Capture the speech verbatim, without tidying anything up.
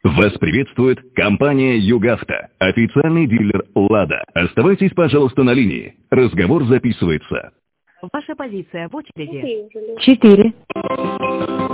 Вас приветствует компания «Югавто», официальный дилер «Лада». Оставайтесь, пожалуйста, на линии. Разговор записывается. Ваша позиция в очереди. Четыре.